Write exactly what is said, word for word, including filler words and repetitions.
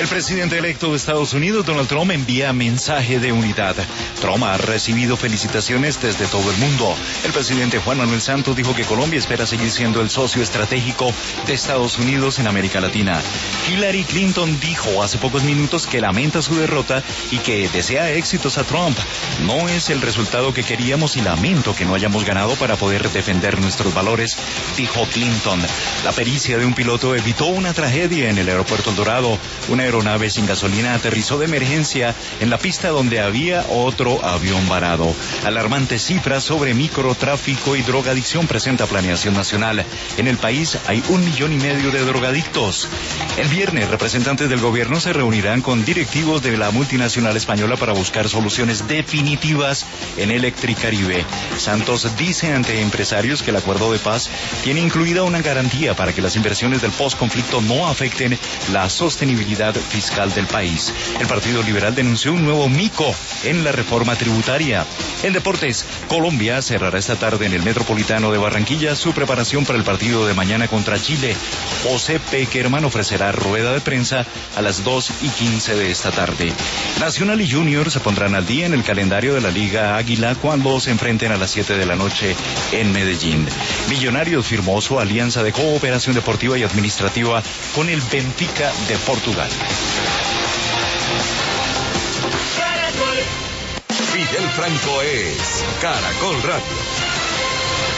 El presidente electo de Estados Unidos, Donald Trump, envía mensaje de unidad. Trump ha recibido felicitaciones desde todo el mundo. El presidente Juan Manuel Santos dijo que Colombia espera seguir siendo el socio estratégico de Estados Unidos en América Latina. Hillary Clinton dijo hace pocos minutos que lamenta su derrota y que desea éxitos a Trump. No es el resultado que queríamos y lamento que no hayamos ganado para poder defender nuestros valores, dijo Clinton. La pericia de un piloto evitó una tragedia en el aeropuerto El Dorado. Una aeronave sin gasolina aterrizó de emergencia en la pista donde había otro avión varado. Alarmantes cifras sobre microtráfico y drogadicción presenta Planeación Nacional. En el país hay un millón y medio de drogadictos. El viernes, representantes del gobierno se reunirán con directivos de la multinacional española para buscar soluciones definitivas en Electricaribe. Santos dice ante empresarios que el acuerdo de paz tiene incluida una garantía para que las inversiones del postconflicto no afecten la sostenibilidad fiscal del país. El Partido Liberal denunció un nuevo mico en la reforma tributaria. En deportes, Colombia cerrará esta tarde en el Metropolitano de Barranquilla su preparación para el partido de mañana contra Chile. José Pekerman ofrecerá rueda de prensa a las dos y quince de esta tarde. Nacional y Junior se pondrán al día en el calendario de la Liga Águila cuando se enfrenten a las siete de la noche en Medellín. Millonarios firmó su alianza de cooperación deportiva y administrativa con el Benfica de Portugal. Fidel Franco es Caracol Radio.